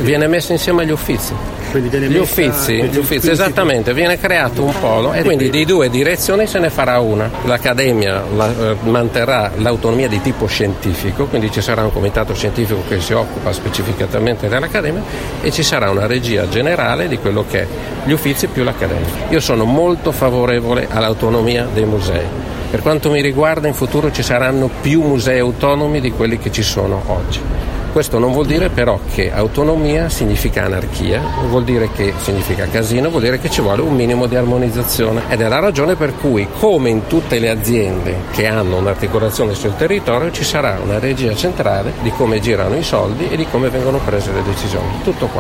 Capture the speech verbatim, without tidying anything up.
viene messo insieme agli Uffizi. Quindi viene Gli Uffizi, gli Uffizi, esattamente, viene creato un polo e quindi di due direzioni se ne farà una. L'Accademia la, eh, manterrà l'autonomia di tipo scientifico, quindi ci sarà un comitato scientifico che si occupa specificatamente dell'Accademia e ci sarà una regia generale di quello che è gli Uffizi più l'Accademia. Io sono molto favorevole all'autonomia dei musei. Per quanto mi riguarda, in futuro ci saranno più musei autonomi di quelli che ci sono oggi. Questo non vuol dire però che autonomia significa anarchia, vuol dire che significa casino, vuol dire che ci vuole un minimo di armonizzazione ed è la ragione per cui, come in tutte le aziende che hanno un'articolazione sul territorio, ci sarà una regia centrale di come girano i soldi e di come vengono prese le decisioni. Tutto qua.